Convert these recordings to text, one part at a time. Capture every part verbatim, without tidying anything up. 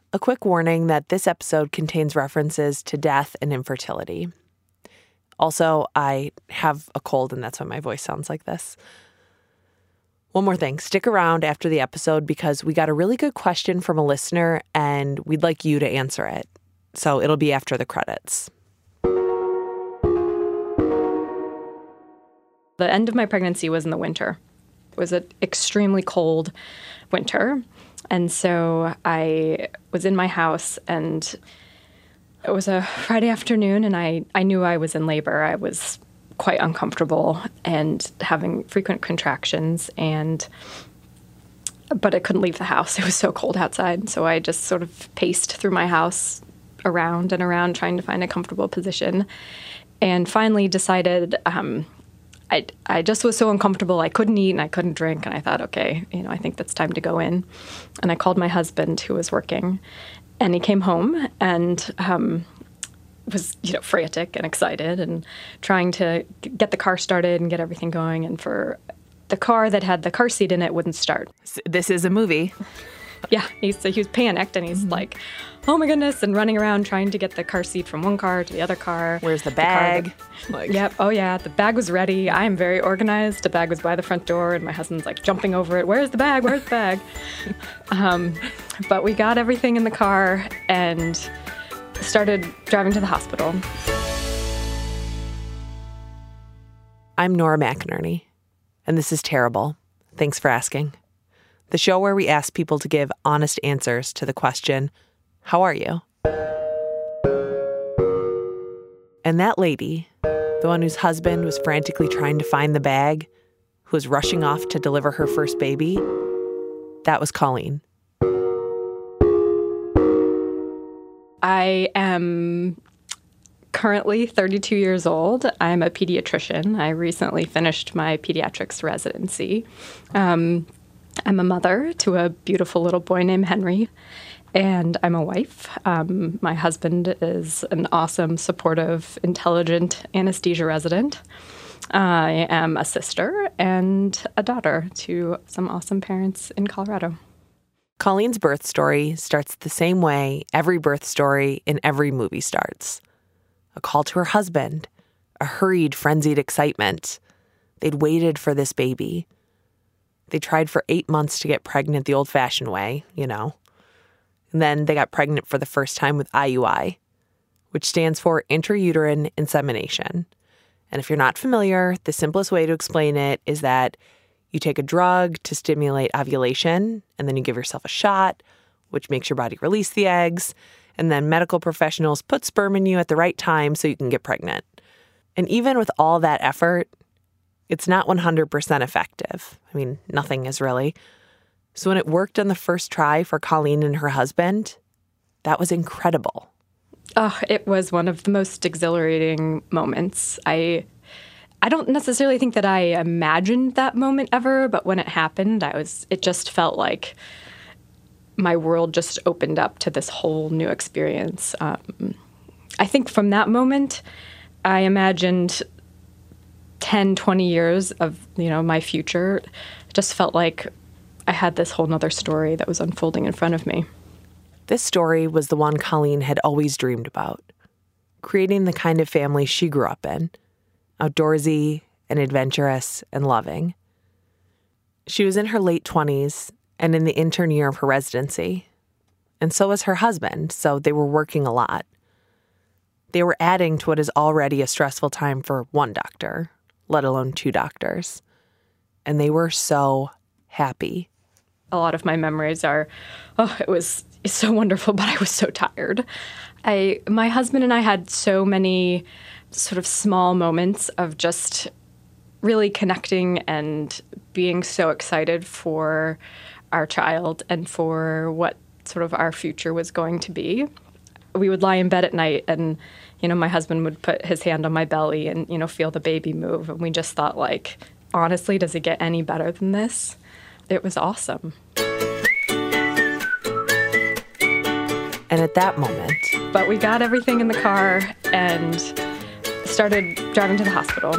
A quick warning that this episode contains references to death and infertility. Also, I have a cold, and that's why my voice sounds like this. One more thing. Stick around after the episode because we got a really good question from a listener, and we'd like you to answer it. So it'll be after the credits. The end of my pregnancy was in the winter. It was an extremely cold winter. And so I was in my house, and it was a Friday afternoon, and I, I knew I was in labor. I was quite uncomfortable and having frequent contractions, and but I couldn't leave the house. It was so cold outside. So I just sort of paced through my house around and around trying to find a comfortable position, and finally decided um, I, I just was so uncomfortable. I couldn't eat and I couldn't drink. And I thought, okay, you know, I think that's time to go in. And I called my husband, who was working, and he came home and um, was, you know, frantic and excited and trying to get the car started and get everything going. And for the car that had the car seat in it wouldn't start. This is a movie. Yeah, he's, he was panicked, and he's mm-hmm. like, oh my goodness, and running around trying to get the car seat from one car to the other car. Where's the bag? The that, like, yep, oh yeah, the bag was ready. I am very organized. The bag was by the front door, and my husband's like jumping over it. Where's the bag? Where's the bag? um, but we got everything in the car and started driving to the hospital. I'm Nora McInerney, and this is Terrible. Thanks for asking. The show where we ask people to give honest answers to the question, how are you? And that lady, the one whose husband was frantically trying to find the bag, who was rushing off to deliver her first baby, that was Colleen. I am currently thirty-two years old. I'm a pediatrician. I recently finished my pediatrics residency. Um, I'm a mother to a beautiful little boy named Henry, and I'm a wife. Um, my husband is an awesome, supportive, intelligent anesthesia resident. I am a sister and a daughter to some awesome parents in Colorado. Colleen's birth story starts the same way every birth story in every movie starts. A call to her husband, a hurried, frenzied excitement. They'd waited for this baby. They tried for eight months to get pregnant the old-fashioned way, you know. And then they got pregnant for the first time with I U I, which stands for intrauterine insemination. And if you're not familiar, the simplest way to explain it is that you take a drug to stimulate ovulation, and then you give yourself a shot, which makes your body release the eggs, and then medical professionals put sperm in you at the right time so you can get pregnant. And even with all that effort, it's not one hundred percent effective. I mean, nothing is really. So when it worked on the first try for Colleen and her husband, that was incredible. Oh, it was one of the most exhilarating moments. I I don't necessarily think that I imagined that moment ever, but when it happened, I was it just felt like my world just opened up to this whole new experience. Um, I think from that moment, I imagined ten, twenty years of, you know, my future. It just felt like I had this whole nother story that was unfolding in front of me. This story was the one Colleen had always dreamed about, creating the kind of family she grew up in, outdoorsy and adventurous and loving. She was in her late twenties and in the intern year of her residency, and so was her husband, so they were working a lot. They were adding to what is already a stressful time for one doctor, let alone two doctors. And they were so happy. A lot of my memories are, oh, it was so wonderful, but I was so tired. I, my husband and I had so many sort of small moments of just really connecting and being so excited for our child and for what sort of our future was going to be. We would lie in bed at night and, you know, my husband would put his hand on my belly and, you know, feel the baby move. And we just thought, like, honestly, does it get any better than this? It was awesome. And at that moment... But we got everything in the car and started driving to the hospital.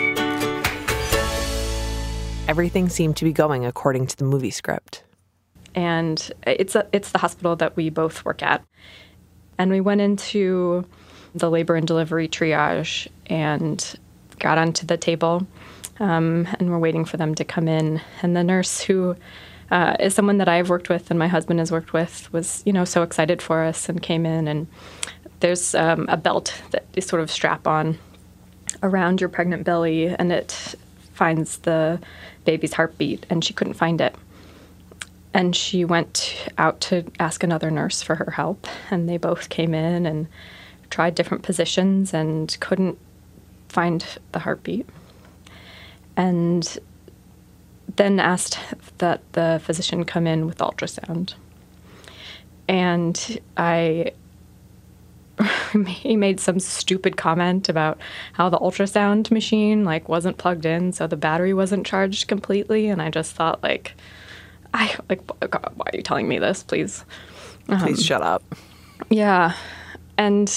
Everything seemed to be going according to the movie script. and it's a, it's the hospital that we both work at. And we went into the labor and delivery triage and got onto the table, um, and we're waiting for them to come in. And the nurse, who uh, is someone that I've worked with and my husband has worked with, was, you know, so excited for us and came in. And there's um, a belt that is sort of strap on around your pregnant belly, and it finds the baby's heartbeat, and she couldn't find it. And she went out to ask another nurse for her help, and they both came in and tried different positions and couldn't find the heartbeat. And then asked that the physician come in with ultrasound. And I, he made some stupid comment about how the ultrasound machine like wasn't plugged in, so the battery wasn't charged completely. And I just thought, like, I like, God, why are you telling me this? Please, please um, shut up. Yeah, and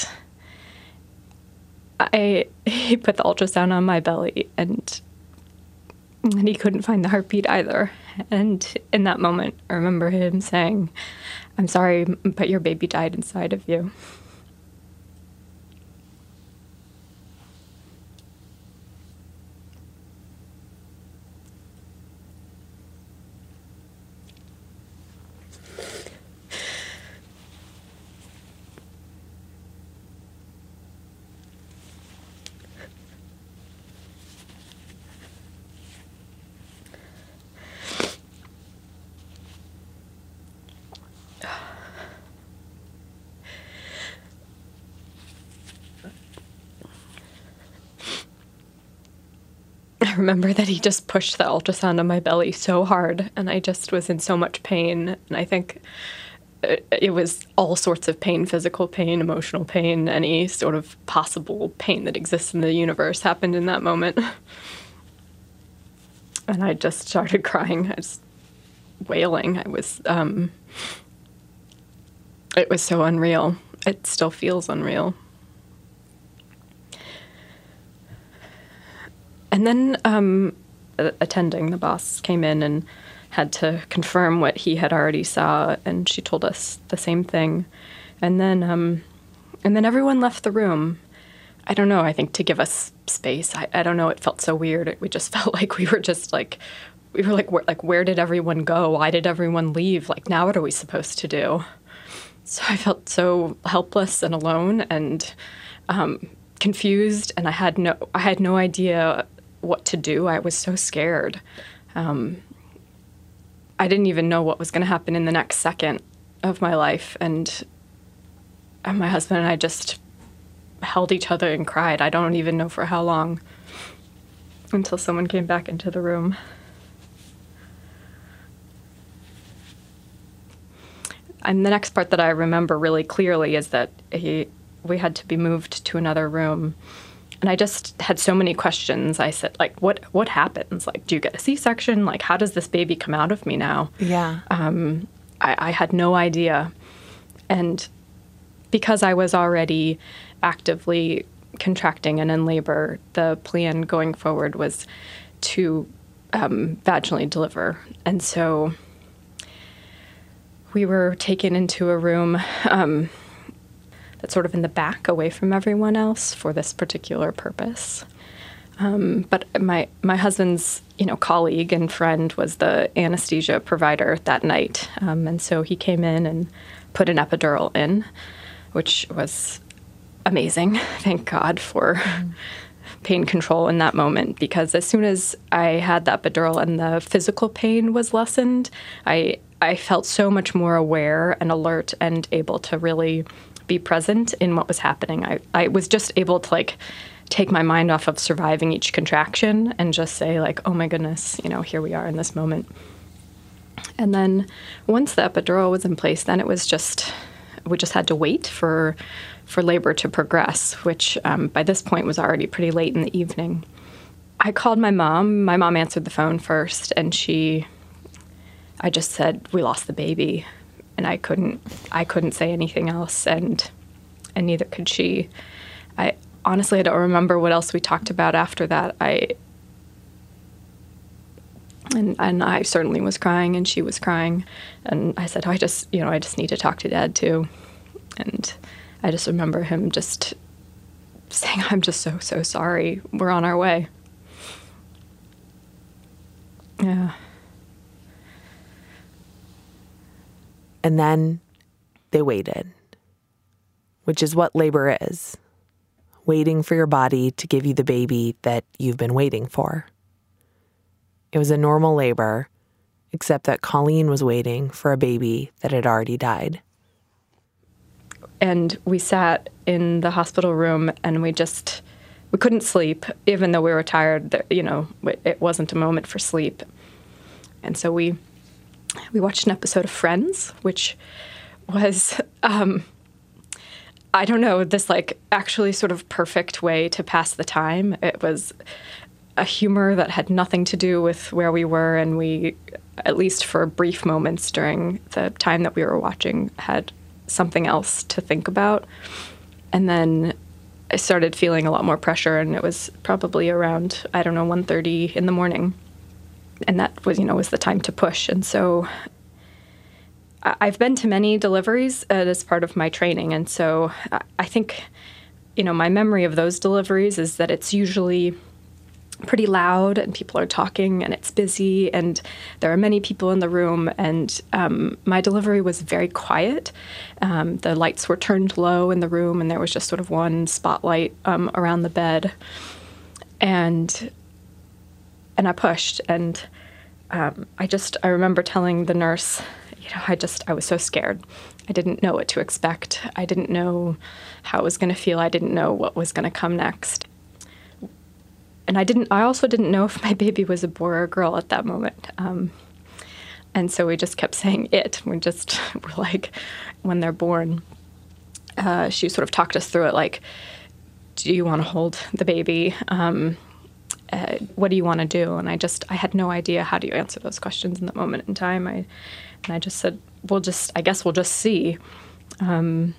I he put the ultrasound on my belly, and and he couldn't find the heartbeat either. And in that moment, I remember him saying, "I'm sorry, but your baby died inside of you." I remember that he just pushed the ultrasound on my belly so hard, and I just was in so much pain. And I think it, it was all sorts of pain, physical pain, emotional pain, any sort of possible pain that exists in the universe happened in that moment. And I just started crying. I was wailing. I was, um, it was so unreal. It still feels unreal. And then um, attending, the boss came in and had to confirm what he had already saw, and she told us the same thing. And then, um, and then everyone left the room. I don't know. I think to give us space. I, I don't know. It felt so weird. It, we just felt like we were just like, we were like, where, like, where did everyone go? Why did everyone leave? Like, now what are we supposed to do? So I felt so helpless and alone and um, confused, and I had no, I had no idea what to do. I was so scared. Um, I didn't even know what was going to happen in the next second of my life. And, and my husband and I just held each other and cried. I don't even know for how long, until someone came back into the room. And the next part that I remember really clearly is that he, we had to be moved to another room. And I just had so many questions. I said, like, what what happens? Like, do you get a C-section? Like, how does this baby come out of me now? Yeah. Um, I, I had no idea. And because I was already actively contracting and in labor, the plan going forward was to um, vaginally deliver. And so we were taken into a room um, that's sort of in the back, away from everyone else, for this particular purpose. Um, but my my husband's, you know, colleague and friend was the anesthesia provider that night, um, and so he came in and put an epidural in, which was amazing. Thank God for mm. pain control in that moment, because as soon as I had the epidural and the physical pain was lessened, I I felt so much more aware and alert and able to really be present in what was happening. I, I was just able to, like, take my mind off of surviving each contraction and just say, like, oh my goodness, you know, here we are in this moment. And then once the epidural was in place, then it was just, we just had to wait for for labor to progress, which um, by this point was already pretty late in the evening. I called my mom. My mom answered the phone first, and she, I just said, we lost the baby. And I couldn't, I couldn't say anything else, and and neither could she. I honestly, I don't remember what else we talked about after that. I, And and I certainly was crying, and she was crying. And I said, oh, I just, you know, I just need to talk to Dad too. And I just remember him just saying, I'm just so, so sorry. We're on our way. Yeah. And then they waited, which is what labor is. Waiting for your body to give you the baby that you've been waiting for. It was a normal labor, except that Colleen was waiting for a baby that had already died. And we sat in the hospital room, and we just, we couldn't sleep, even though we were tired. You know, it wasn't a moment for sleep. And so we we watched an episode of Friends, which was, um, I don't know, this like actually sort of perfect way to pass the time. It was a humor that had nothing to do with where we were, and we, at least for brief moments during the time that we were watching, had something else to think about. And then I started feeling a lot more pressure, and it was probably around, I don't know, one thirty in the morning. And that was, you know, was the time to push. And so I've been to many deliveries as part of my training. And so I think, you know, my memory of those deliveries is that it's usually pretty loud, and people are talking, and it's busy, and there are many people in the room. And um, my delivery was very quiet. Um, the lights were turned low in the room, and there was just sort of one spotlight um, around the bed. And and I pushed, and um, I just, I remember telling the nurse, you know, I just, I was so scared. I didn't know what to expect. I didn't know how it was going to feel. I didn't know what was going to come next. And I didn't, I also didn't know if my baby was a boy or a girl at that moment. Um, and so we just kept saying it. We just were like, when they're born, uh, she sort of talked us through it, like, do you want to hold the baby? Um, uh, what do you want to do? And I just, I had no idea how do you answer those questions in that moment in time. I, and I just said, we'll just, I guess we'll just see. Um,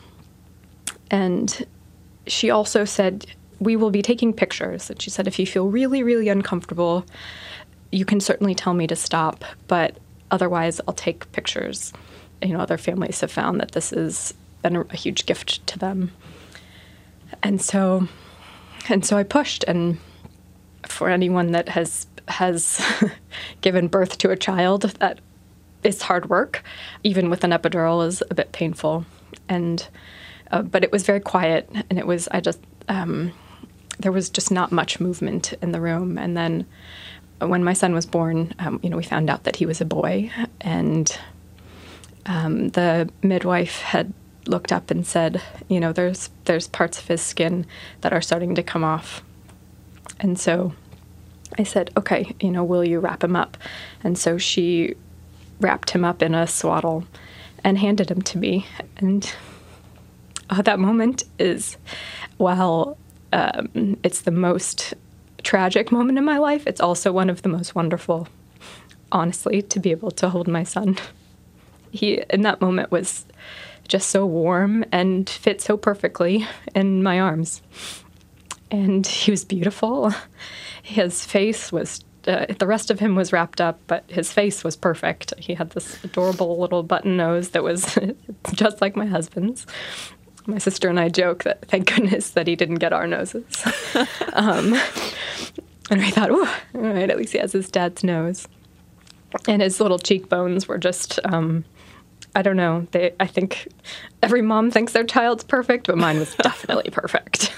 and she also said, we will be taking pictures. And she said, if you feel really, really uncomfortable, you can certainly tell me to stop, but otherwise I'll take pictures. You know, other families have found that this has been a, a huge gift to them. And so, and so I pushed. And for anyone that has, has given birth to a child, that is hard work. Even with an epidural is a bit painful. And, uh, but it was very quiet, and it was, I just, um, there was just not much movement in the room. And then when my son was born, um, you know, we found out that he was a boy, and um, the midwife had looked up and said, you know, there's there's parts of his skin that are starting to come off. And so I said, okay, you know, will you wrap him up? And so she wrapped him up in a swaddle and handed him to me. And oh, that moment is, while um, it's the most tragic moment in my life, it's also one of the most wonderful, honestly, to be able to hold my son. He, in that moment, was just so warm and fit so perfectly in my arms. And he was beautiful. His face was, uh, the rest of him was wrapped up, but his face was perfect. He had this adorable little button nose that was just like my husband's. My sister and I joke that thank goodness that he didn't get our noses. um, and I thought, oh, all right, at least he has his dad's nose. And his little cheekbones were just, um, I don't know, they, I think every mom thinks their child's perfect, but mine was definitely perfect.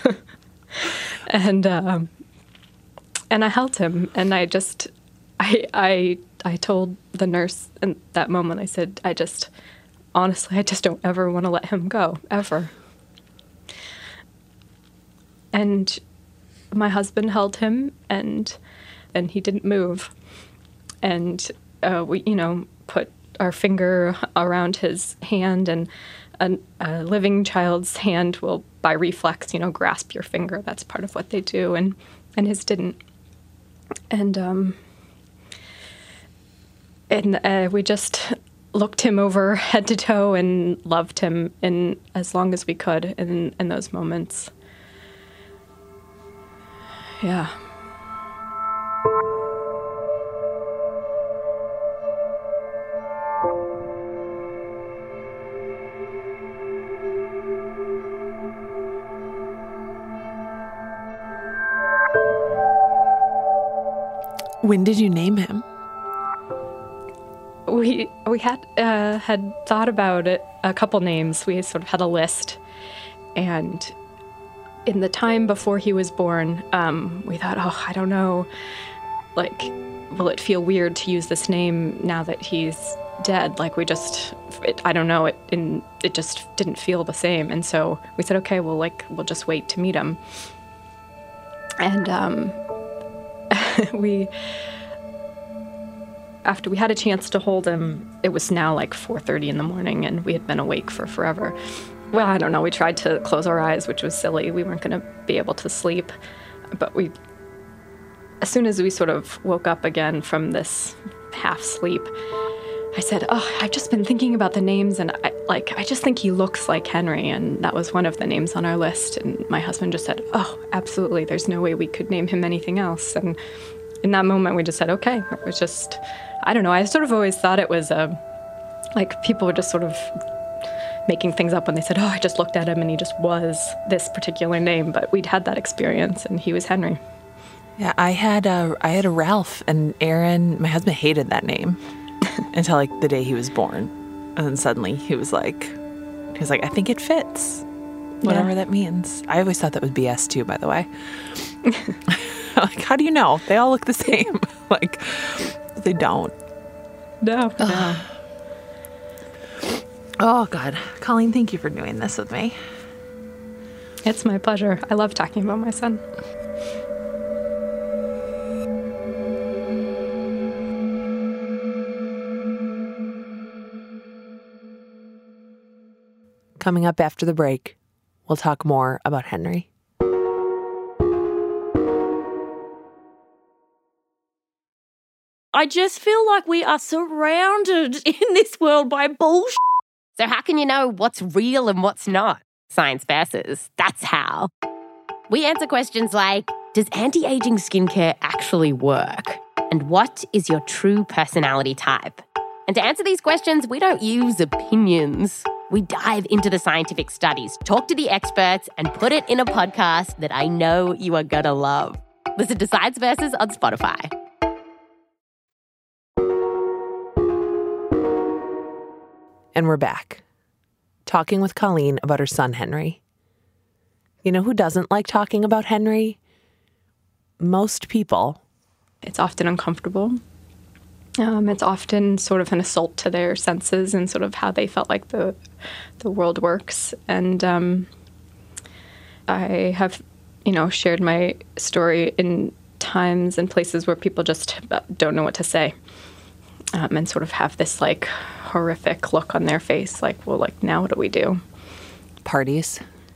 and um, and I held him, and I just, I, I, I told the nurse in that moment, I said, I just, honestly, I just don't ever want to let him go, ever. And my husband held him, and and he didn't move. And uh, we, you know, put our finger around his hand, and a, a living child's hand will, by reflex, you know, grasp your finger. That's part of what they do, and and his didn't. And um, and uh, we just looked him over head to toe and loved him in as long as we could in in those moments. Yeah. When did you name him? We we had uh, had thought about it, a couple names. We sort of had a list, and in the time before he was born, um, we thought, oh, I don't know, like, will it feel weird to use this name now that he's dead? Like, we just, it, I don't know, it in, it just didn't feel the same. And so we said, okay, well, like, we'll just wait to meet him. And um, we, after we had a chance to hold him, it was now like four thirty in the morning, and we had been awake for forever. Well, I don't know, we tried to close our eyes, which was silly. We weren't going to be able to sleep. But we, as soon as we sort of woke up again from this half sleep, I said, oh, I've just been thinking about the names, and I, like, I just think he looks like Henry, and that was one of the names on our list. And my husband just said, oh, absolutely, there's no way we could name him anything else. And in that moment, we just said, okay. It was just, I don't know, I sort of always thought it was, a, like, people were just sort of making things up when they said, oh, I just looked at him and he just was this particular name. But we'd had that experience, and he was Henry. Yeah, I had a, I had a Ralph, and Aaron, my husband, hated that name until like the day he was born. And then suddenly he was like, he was like, I think it fits, whatever yeah. that means. I always thought that was B S too, by the way. Like, how do you know? They all look the same. Like, they don't. No, no. Oh, God. Colleen, thank you for doing this with me. It's my pleasure. I love talking about my son. Coming up after the break, we'll talk more about Henry. I just feel like we are surrounded in this world by bullshit. So how can you know what's real and what's not? Science Versus. That's how. We answer questions like, does anti-aging skincare actually work? And what is your true personality type? And to answer these questions, we don't use opinions. We dive into the scientific studies, talk to the experts, and put it in a podcast that I know you are gonna love. Listen to Science Versus on Spotify. And we're back, talking with Colleen about her son, Henry. You know who doesn't like talking about Henry? Most people. It's often uncomfortable. Um, it's often sort of an assault to their senses and sort of how they felt like the the world works. And um, I have, you know, shared my story in times and places where people just don't know what to say. Um, and sort of have this, like, horrific look on their face, like, well, like, now what do we do? Parties.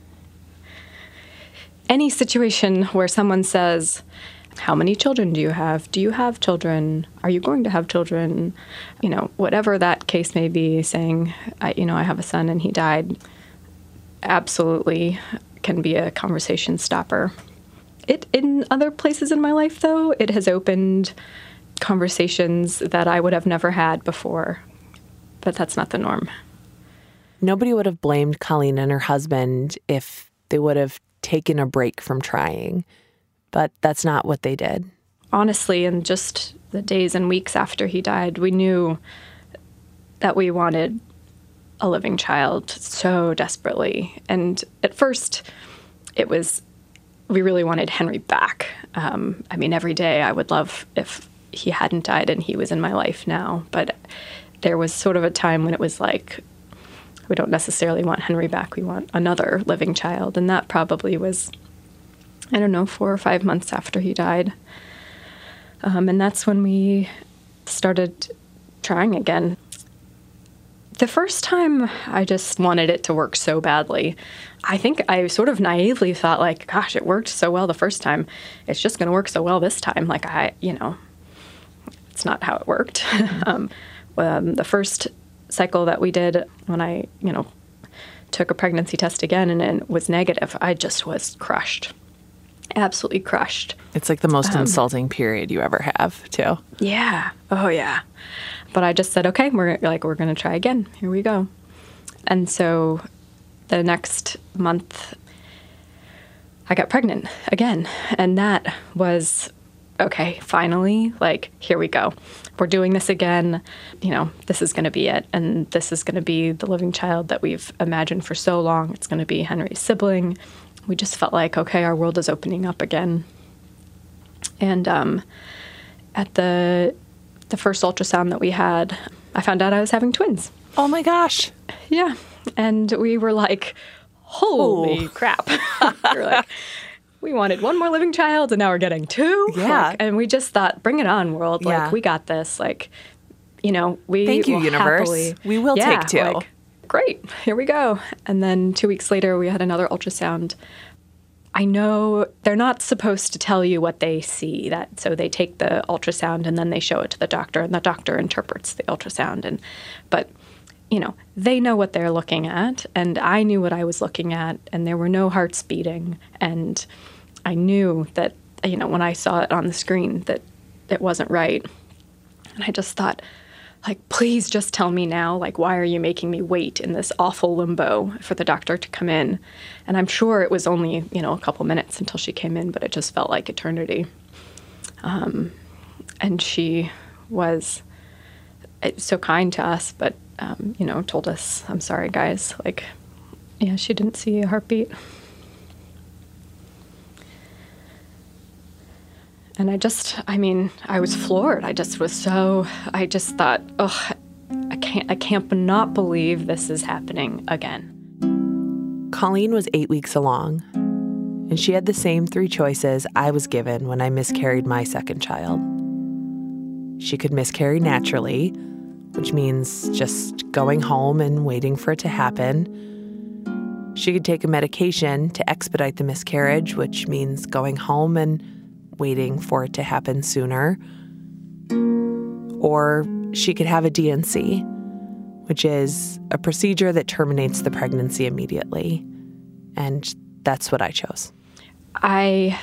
Any situation where someone says, how many children do you have? Do you have children? Are you going to have children? You know, whatever that case may be, saying, I, you know, I have a son and he died, absolutely can be a conversation stopper. It, in other places in my life, though, it has opened conversations that I would have never had before, but that's not the norm. Nobody would have blamed Colleen and her husband if they would have taken a break from trying, but that's not what they did. Honestly, in just the days and weeks after he died, we knew that we wanted a living child so desperately. And at first, it was, we really wanted Henry back. Um, I mean, every day I would love if he hadn't died and he was in my life now. But there was sort of a time when it was like, we don't necessarily want Henry back. We want another living child. And that probably was, I don't know, four or five months after he died. Um, and that's when we started trying again. The first time, I just wanted it to work so badly. I think I sort of naively thought, like, gosh, it worked so well the first time. It's just going to work so well this time. Like, I, you know, it's not how it worked. um, um, the first cycle that we did, when I, you know, took a pregnancy test again and it was negative, I just was crushed. Absolutely crushed. It's like the most um, insulting period you ever have, too. Yeah. Oh, yeah. But I just said, okay, we're like, we're going to try again. Here we go. And so the next month, I got pregnant again. And that was okay, finally, like, here we go. We're doing this again. You know, this is going to be it. And this is going to be the living child that we've imagined for so long. It's going to be Henry's sibling. We just felt like, okay, our world is opening up again. And um, at the the first ultrasound that we had, I found out I was having twins. Oh my gosh. Yeah. And we were like, holy Ooh. crap. We were like, we wanted one more living child, and now we're getting two. Yeah. Like, and we just thought, bring it on, world. Yeah. Like, we got this. Like, you know, we Thank you, will universe. happily- We will yeah, take two. Like, great. Here we go. And then two weeks later, we had another ultrasound. I know they're not supposed to tell you what they see. That so they take the ultrasound and then they show it to the doctor, and the doctor interprets the ultrasound. And but you know, they know what they're looking at, and I knew what I was looking at, and there were no hearts beating, and I knew that, you know, when I saw it on the screen that it wasn't right. And I just thought, like, please just tell me now, like, why are you making me wait in this awful limbo for the doctor to come in? And I'm sure it was only, you know, a couple minutes until she came in, but it just felt like eternity. Um, and she was so kind to us, but, um, you know, told us, I'm sorry, guys. Like, yeah, she didn't see a heartbeat. And I just, I mean, I was floored. I just was so, I just thought, oh, I can't, I can't not believe this is happening again. Colleen was eight weeks along, and she had the same three choices I was given when I miscarried my second child. She could miscarry naturally, which means just going home and waiting for it to happen. She could take a medication to expedite the miscarriage, which means going home and waiting for it to happen sooner. Or she could have a D and C, which is a procedure that terminates the pregnancy immediately. And that's what I chose. I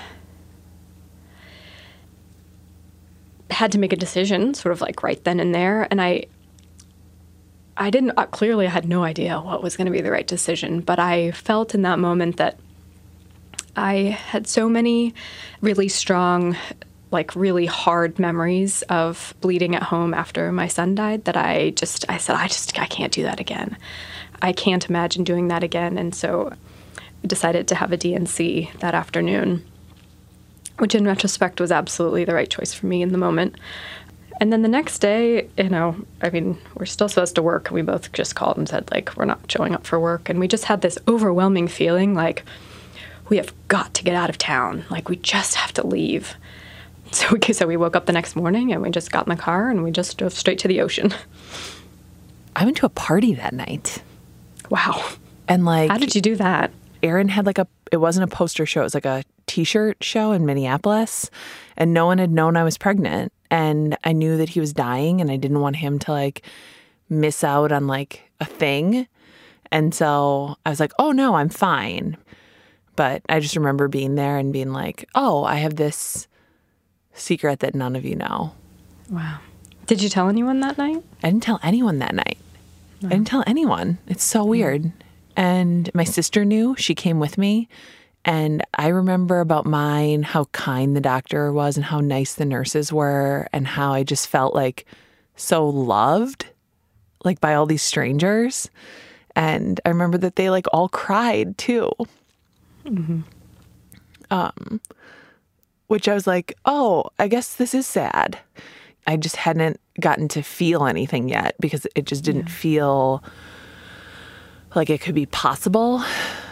had to make a decision sort of like right then and there. And I I didn't, uh, clearly I had no idea what was going to be the right decision, but I felt in that moment that I had so many really strong, like really hard memories of bleeding at home after my son died that I just, I said, I just, I can't do that again. I can't imagine doing that again. And so I decided to have a D and C that afternoon, which in retrospect was absolutely the right choice for me in the moment. And then the next day, you know, I mean, we're still supposed to work. We both just called and said, like, we're not showing up for work. And we just had this overwhelming feeling like, we have got to get out of town. Like, we just have to leave. So we, so we woke up the next morning and we just got in the car and we just drove straight to the ocean. I went to a party that night. Wow. And like, how did you do that? Aaron had like a, it wasn't a poster show. It was like a t-shirt show in Minneapolis. And no one had known I was pregnant. And I knew that he was dying and I didn't want him to like miss out on like a thing. And so I was like, oh no, I'm fine. But I just remember being there and being like, oh, I have this secret that none of you know. Wow. Did you tell anyone that night? I didn't tell anyone that night. No. I didn't tell anyone. It's so weird. Mm. And my sister knew. She came with me. And I remember about mine, how kind the doctor was and how nice the nurses were and how I just felt like so loved, like by all these strangers. And I remember that they like all cried too. Mm-hmm. Um, which I was like, oh, I guess this is sad. I just hadn't gotten to feel anything yet because it just didn't yeah. feel like it could be possible.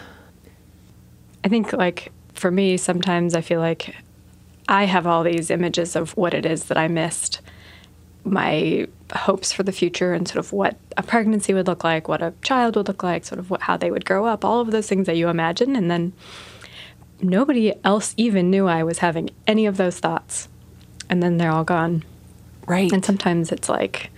I think, like, for me, sometimes I feel like I have all these images of what it is that I missed, my hopes for the future and sort of what a pregnancy would look like, what a child would look like, sort of what, how they would grow up, all of those things that you imagine. And then nobody else even knew I was having any of those thoughts. And then they're all gone. Right. And sometimes it's like,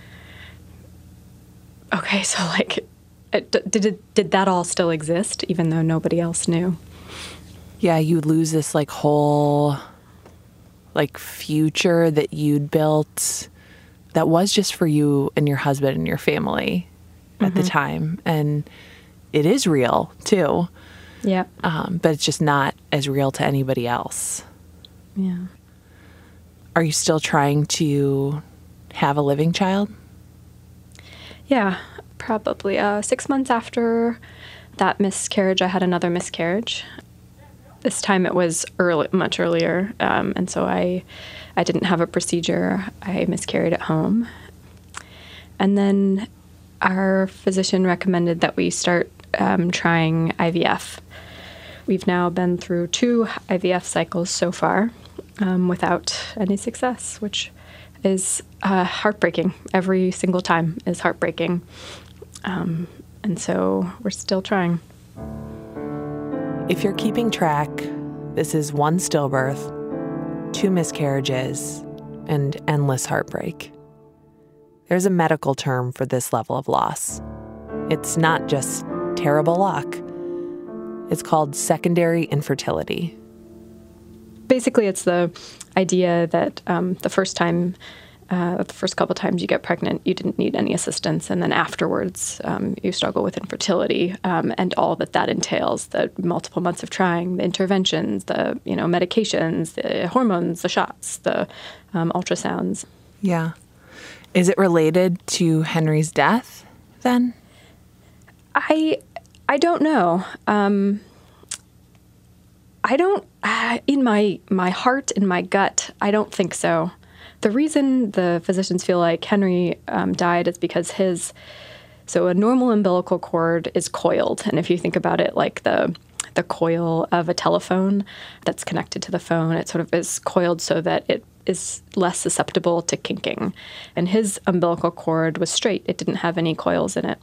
okay, so like, it, did it, did that all still exist even though nobody else knew? Yeah, you lose this like whole like future that you'd built that was just for you and your husband and your family at mm-hmm. the time. And it is real too. Yeah. Um, but it's just not as real to anybody else. Yeah. Are you still trying to have a living child? Yeah, probably. Uh, six months after that miscarriage, I had another miscarriage. This time it was early, much earlier, um, and so I, I didn't have a procedure. I miscarried at home. And then our physician recommended that we start um, trying I V F. We've now been through two I V F cycles so far um, without any success, which is uh, heartbreaking. Every single time is heartbreaking. Um, and so we're still trying. If you're keeping track, this is one stillbirth, two miscarriages, and endless heartbreak. There's a medical term for this level of loss. It's not just terrible luck. It's called secondary infertility. Basically, it's the idea that um, the first time, uh, the first couple times you get pregnant, you didn't need any assistance, and then afterwards um, you struggle with infertility um, and all that that entails: the multiple months of trying, the interventions, the you know medications, the hormones, the shots, the um, ultrasounds. Yeah. Is it related to Henry's death, then? I I don't know. Um, I don't, uh, in my, my heart, in my gut, I don't think so. The reason the physicians feel like Henry um, died is because his, so a normal umbilical cord is coiled. And if you think about it like the the coil of a telephone that's connected to the phone, it sort of is coiled so that it is less susceptible to kinking. And his umbilical cord was straight. It didn't have any coils in it.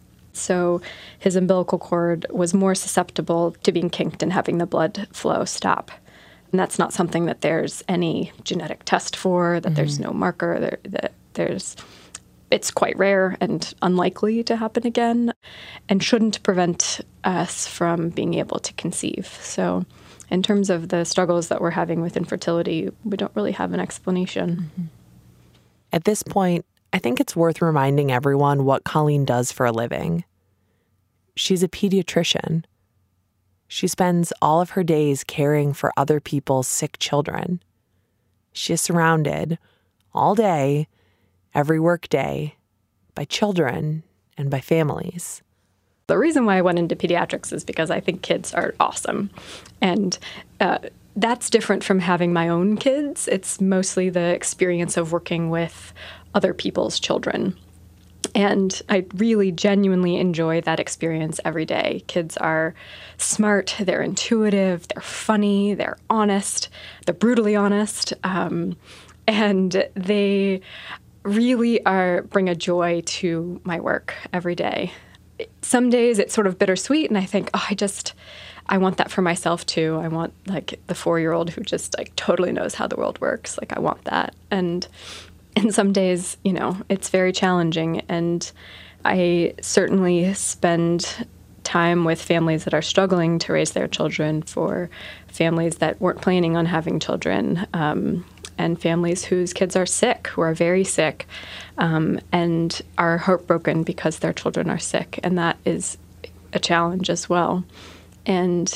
So his umbilical cord was more susceptible to being kinked and having the blood flow stop. And that's not something that there's any genetic test for, that mm-hmm. there's no marker, there, that there's, it's quite rare and unlikely to happen again, and shouldn't prevent us from being able to conceive. So in terms of the struggles that we're having with infertility, we don't really have an explanation. Mm-hmm. At this point, I think it's worth reminding everyone what Colleen does for a living. She's a pediatrician. She spends all of her days caring for other people's sick children. She is surrounded all day, every work day, by children and by families. The reason why I went into pediatrics is because I think kids are awesome. And uh, that's different from having my own kids. It's mostly the experience of working with other people's children. And I really genuinely enjoy that experience every day. Kids are smart, they're intuitive, they're funny, they're honest, they're brutally honest, um, and they really are bring a joy to my work every day. Some days it's sort of bittersweet, and I think, oh, I just, I want that for myself too. I want like the four-year-old who just like totally knows how the world works. Like I want that. And And some days, you know, it's very challenging. And I certainly spend time with families that are struggling to raise their children, for families that weren't planning on having children, um, and families whose kids are sick, who are very sick, um, and are heartbroken because their children are sick. And that is a challenge as well. And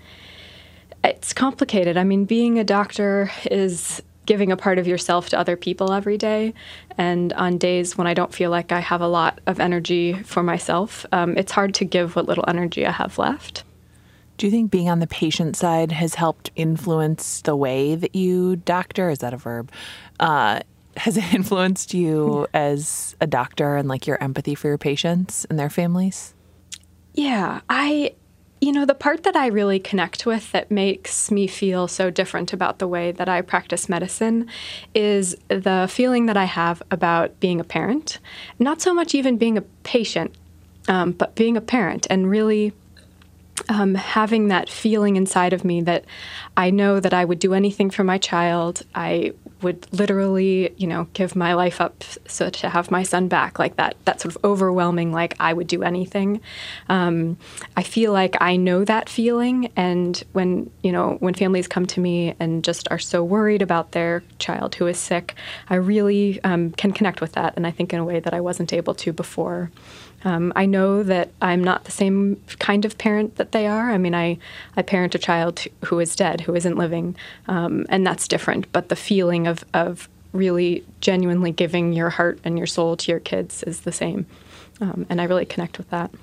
it's complicated. I mean, being a doctor is giving a part of yourself to other people every day. And on days when I don't feel like I have a lot of energy for myself, um, it's hard to give what little energy I have left. Do you think being on the patient side has helped influence the way that you doctor? Is that a verb? Uh, has it influenced you as a doctor and like your empathy for your patients and their families? Yeah, I... You know, the part that I really connect with that makes me feel so different about the way that I practice medicine is the feeling that I have about being a parent. Not so much even being a patient, um, but being a parent, and really um, having that feeling inside of me that I know that I would do anything for my child. I would literally, you know, give my life up so to have my son back, like that, that sort of overwhelming, like I would do anything. Um, I feel like I know that feeling. And when, you know, when families come to me and just are so worried about their child who is sick, I really um, can connect with that. And I think in a way that I wasn't able to before. Um, I know that I'm not the same kind of parent that they are. I mean, I, I parent a child who is dead, who isn't living, um, and that's different. But the feeling of, of really genuinely giving your heart and your soul to your kids is the same. Um, and I really connect with that.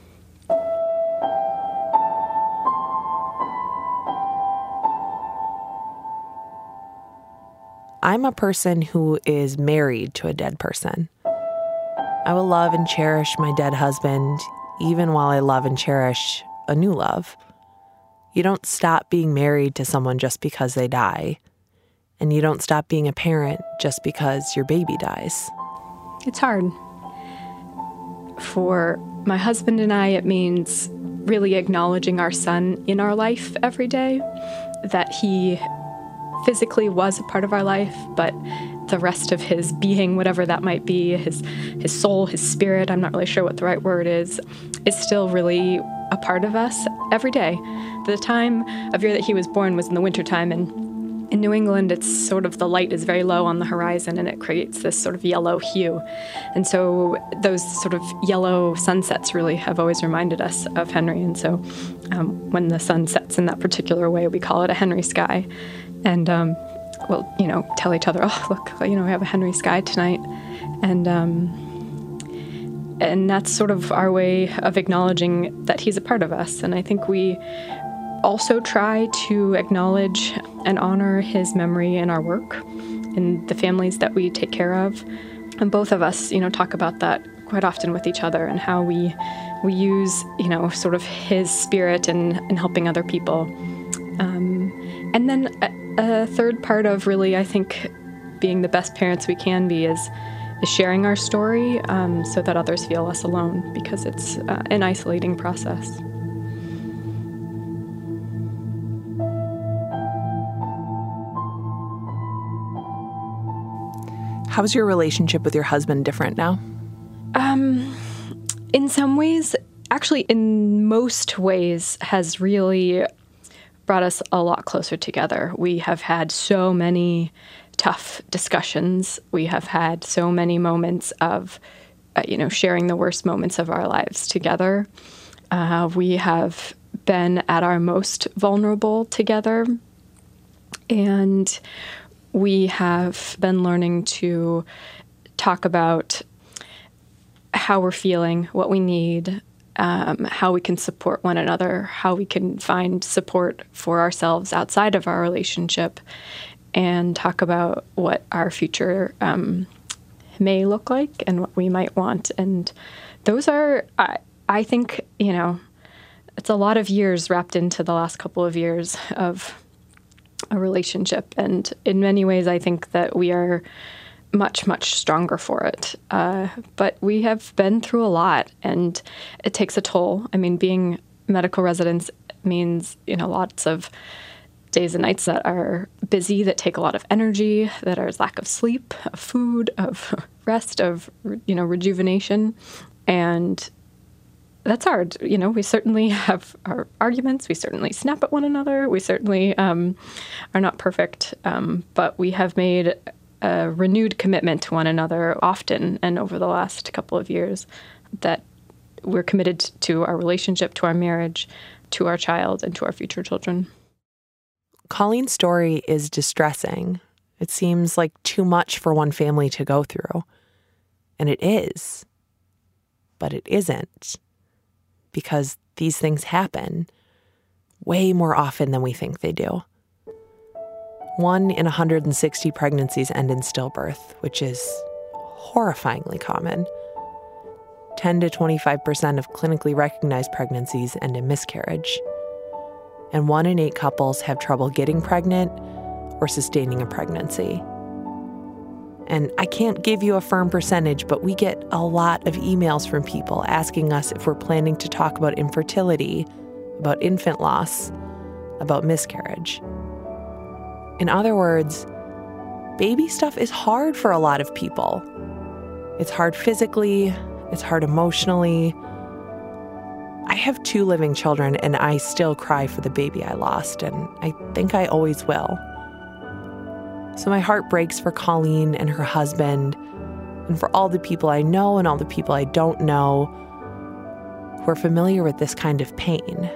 I'm a person who is married to a dead person. I will love and cherish my dead husband, even while I love and cherish a new love. You don't stop being married to someone just because they die. And you don't stop being a parent just because your baby dies. It's hard. For my husband and I, it means really acknowledging our son in our life every day, that he physically was a part of our life, but the rest of his being, whatever that might be, his his soul, his spirit, I'm not really sure what the right word is, is still really a part of us every day. The time of year that he was born was in the wintertime, and in New England, it's sort of the light is very low on the horizon, and it creates this sort of yellow hue. And so those sort of yellow sunsets really have always reminded us of Henry. And so um, when the sun sets in that particular way, we call it a Henry sky. And um, we'll, you know, tell each other, oh, look, you know, we have a Henry sky tonight. And um, and that's sort of our way of acknowledging that he's a part of us. And I think we also try to acknowledge and honor his memory in our work, in the families that we take care of. And both of us, you know, talk about that quite often with each other, and how we we use, you know, sort of his spirit in, in helping other people. Um, and then a, a third part of really, I think, being the best parents we can be is, is sharing our story um, so that others feel less alone, because it's uh, an isolating process. How's your relationship with your husband different now? Um, in some ways, actually, in most ways, has really brought us a lot closer together. We have had so many tough discussions. We have had so many moments of, uh, you know, sharing the worst moments of our lives together. Uh, we have been at our most vulnerable together. And we have been learning to talk about how we're feeling, what we need, um, how we can support one another, how we can find support for ourselves outside of our relationship, and talk about what our future um, may look like and what we might want. And those are, I, I think, you know, it's a lot of years wrapped into the last couple of years of a relationship. And in many ways, I think that we are much, much stronger for it. Uh, but we have been through a lot, and it takes a toll. I mean, being medical residents means, you know, lots of days and nights that are busy, that take a lot of energy, that are lack of sleep, of food, of rest, of, you know, rejuvenation. And that's hard. You know, we certainly have our arguments. We certainly snap at one another. We certainly um, are not perfect. Um, but we have made a renewed commitment to one another often and over the last couple of years, that we're committed to our relationship, to our marriage, to our child, and to our future children. Colleen's story is distressing. It seems like too much for one family to go through. And it is. But it isn't. Because these things happen way more often than we think they do. One in one hundred sixty pregnancies end in stillbirth, which is horrifyingly common. ten to twenty-five percent of clinically recognized pregnancies end in miscarriage. And one in eight couples have trouble getting pregnant or sustaining a pregnancy. And I can't give you a firm percentage, but we get a lot of emails from people asking us if we're planning to talk about infertility, about infant loss, about miscarriage. In other words, baby stuff is hard for a lot of people. It's hard physically, it's hard emotionally. I have two living children, and I still cry for the baby I lost, and I think I always will. So my heart breaks for Colleen and her husband, and for all the people I know and all the people I don't know. who are familiar with this kind of pain.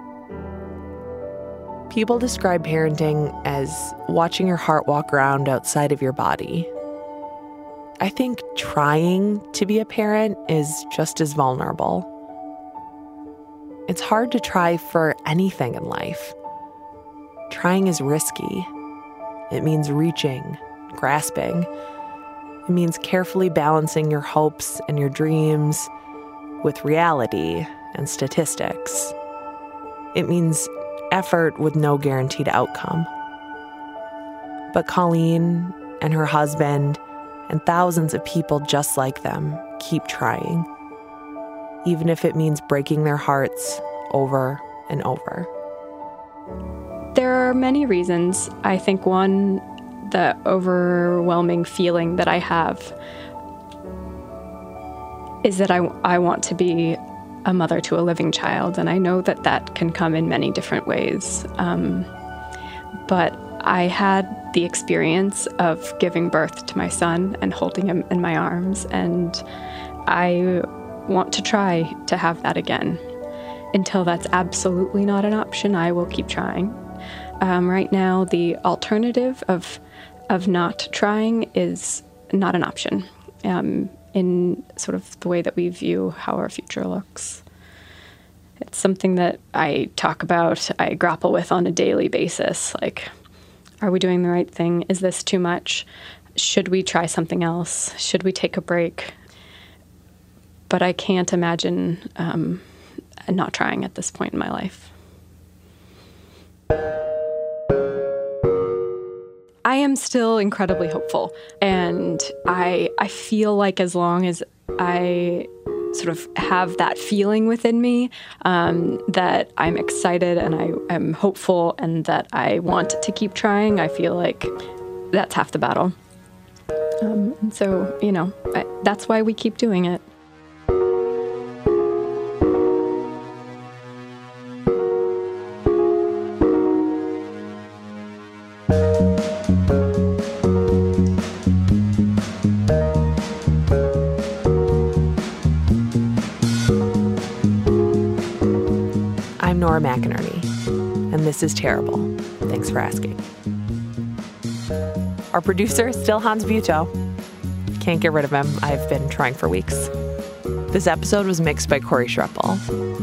People describe parenting as watching your heart walk around outside of your body. I think trying to be a parent is just as vulnerable. It's hard to try for anything in life. Trying is risky. It means reaching, grasping. It means carefully balancing your hopes and your dreams with reality and statistics. It means effort with no guaranteed outcome. But Colleen and her husband and thousands of people just like them keep trying, even if it means breaking their hearts over and over. There are many reasons. I think one, the overwhelming feeling that I have is that I, I want to be a mother to a living child, and I know that that can come in many different ways. Um, but I had the experience of giving birth to my son and holding him in my arms, and I want to try to have that again. Until that's absolutely not an option, I will keep trying. Um, right now, the alternative of of not trying is not an option um, in sort of the way that we view how our future looks. It's something that I talk about, I grapple with on a daily basis. Like, are we doing the right thing? Is this too much? Should we try something else? Should we take a break? But I can't imagine um, not trying at this point in my life. I am still incredibly hopeful, and I I feel like as long as I sort of have that feeling within me um, that I'm excited and I am hopeful and that I want to keep trying, I feel like that's half the battle. Um, and so, you know, I, that's why we keep doing it. I'm Nora McInerney, and this is Terrible. Thanks for asking. Our producer is still Hans Buetow. Can't get rid of him. I've been trying for weeks. This episode was mixed by Corey Schreppel.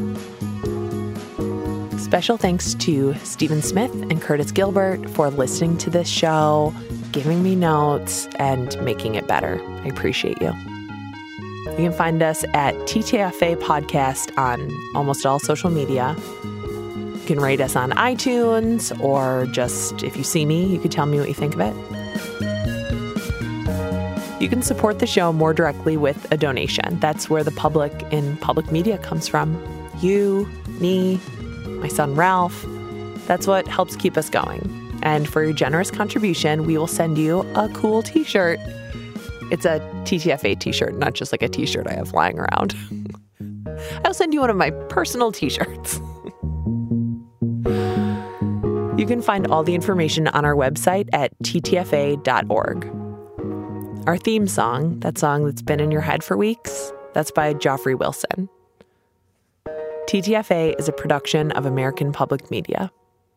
Special thanks to Stephen Smith and Curtis Gilbert for listening to this show, giving me notes, and making it better. I appreciate you. You can find us at T T F A Podcast on almost all social media. You can rate us on iTunes, or just if you see me, you can tell me what you think of it. You can support the show more directly with a donation. That's where the public in public media comes from. You, me, my son Ralph. That's what helps keep us going. And for your generous contribution, we will send you a cool t-shirt. It's a T T F A t-shirt, not just like a t-shirt I have lying around. I'll send you one of my personal t-shirts. You can find all the information on our website at T T F A dot org. Our theme song, that song that's been in your head for weeks, that's by Joffrey Wilson. T T F A is a production of American Public Media.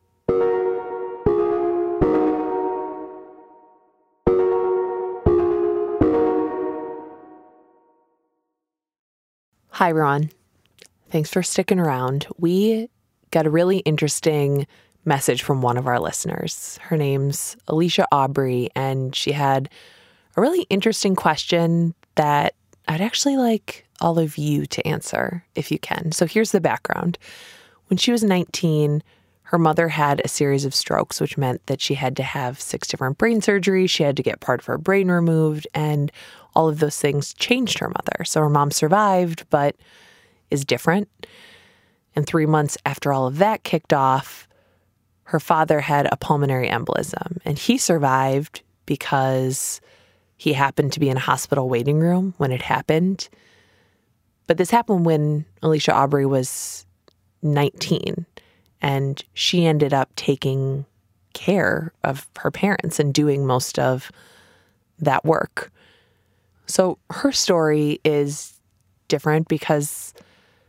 Hi, everyone. Thanks for sticking around. We got a really interesting message from one of our listeners. Her name's Alicia Aubrey, and she had a really interesting question that I'd actually like all of you to answer if you can. So here's the background. When she was nineteen, her mother had a series of strokes, which meant that she had to have six different brain surgeries. She had to get part of her brain removed, and all of those things changed her mother. So her mom survived, but is different. And three months after all of that kicked off, her father had a pulmonary embolism, and he survived because he happened to be in a hospital waiting room when it happened. But this happened when Alicia Aubrey was nineteen, and she ended up taking care of her parents and doing most of that work. So her story is different because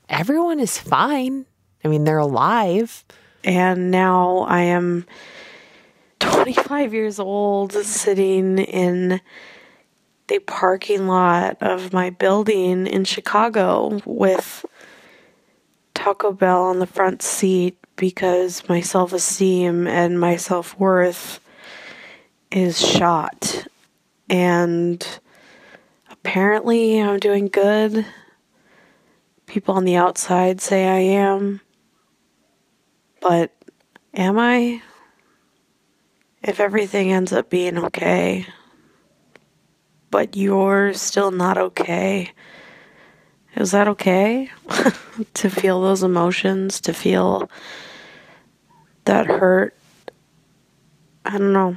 everyone is fine. I mean, they're alive. And now I am twenty-five years old, sitting in the parking lot of my building in Chicago with Taco Bell on the front seat because my self-esteem and my self-worth is shot. And apparently I'm doing good. People on the outside say I am. But am I? If everything ends up being okay, but you're still not okay, is that okay? To feel those emotions, to feel that hurt? I don't know.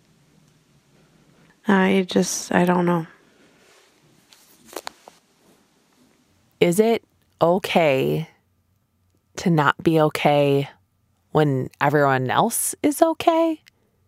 I just, I don't know. Is it okay to not be okay when everyone else is okay?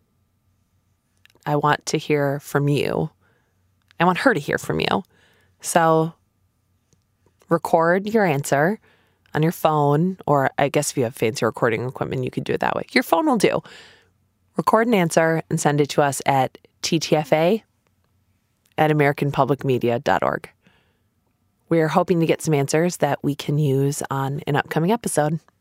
I want to hear from you. I want her to hear from you. So record your answer on your phone, or I guess if you have fancy recording equipment, you could do it that way. Your phone will do. Record an answer and send it to us at T T F A at american public media dot org. We're hoping to get some answers that we can use on an upcoming episode.